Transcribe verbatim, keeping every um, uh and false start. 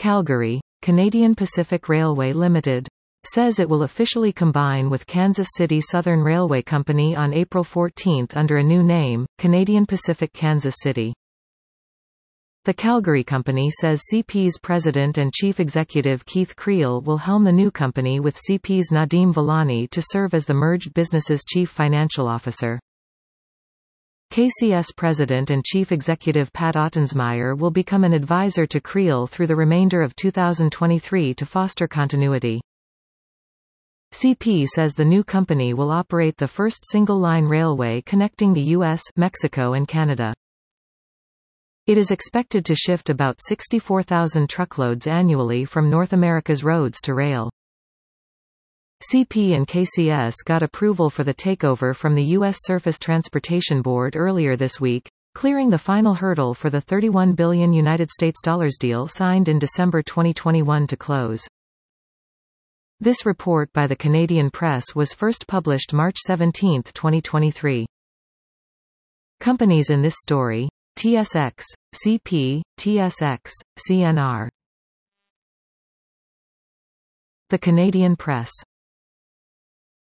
Calgary, Canadian Pacific Railway Limited, says it will officially combine with Kansas City Southern Railway Company on April fourteenth under a new name, Canadian Pacific Kansas City. The Calgary company says C P's president and chief executive Keith Creel will helm the new company with C P's Nadeem Vellani to serve as the merged business's chief financial officer. K C S President and Chief Executive Pat Ottensmeyer will become an advisor to Creel through the remainder of two thousand twenty-three to foster continuity. C P says the new company will operate the first single-line railway connecting the U S, Mexico and Canada. It is expected to shift about sixty-four thousand truckloads annually from North America's roads to rail. C P and K C S got approval for the takeover from the U S Surface Transportation Board earlier this week, clearing the final hurdle for the thirty-one billion United States dollars deal signed in December twenty twenty-one to close. This report by the Canadian Press was first published March seventeenth twenty twenty-three. Companies in this story: T S X, C P, T S X, C N R. The Canadian Press.